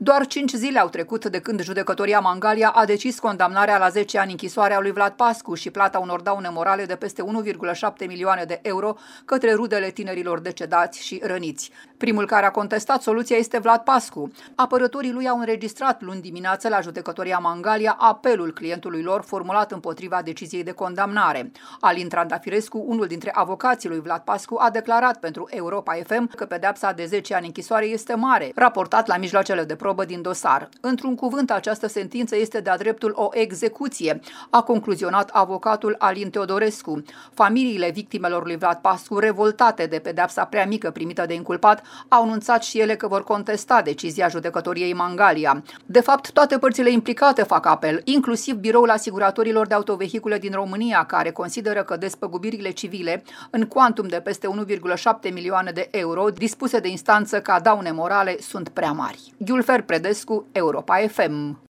Doar 5 zile au trecut de când judecătoria Mangalia a decis condamnarea la 10 ani închisoare a lui Vlad Pascu și plata unor daune morale de peste 1,7 milioane de euro către rudele tinerilor decedați și răniți. Primul care a contestat soluția este Vlad Pascu. Apărătorii lui au înregistrat luni dimineață la judecătoria Mangalia apelul clientului lor formulat împotriva deciziei de condamnare. Alin Trandafirescu, unul dintre avocații lui Vlad Pascu, a declarat pentru Europa FM că pedeapsa de 10 ani închisoare este mare, raportat la mijloacele de probă din dosar. Într-un cuvânt, această sentință este de-a dreptul o execuție, a concluzionat avocatul Alin Teodorescu. Familiile victimelor lui Vlad Pascu, revoltate de pedeapsa prea mică primită de inculpat, au anunțat și ele că vor contesta decizia judecătoriei Mangalia. De fapt, toate părțile implicate fac apel, inclusiv Biroul Asiguratorilor de Autovehicule din România, care consideră că despăgubirile civile, în cuantum de peste 1,7 milioane de euro, dispuse de instanță ca daune morale, sunt prea mari. Giulfer Predescu, Europa FM.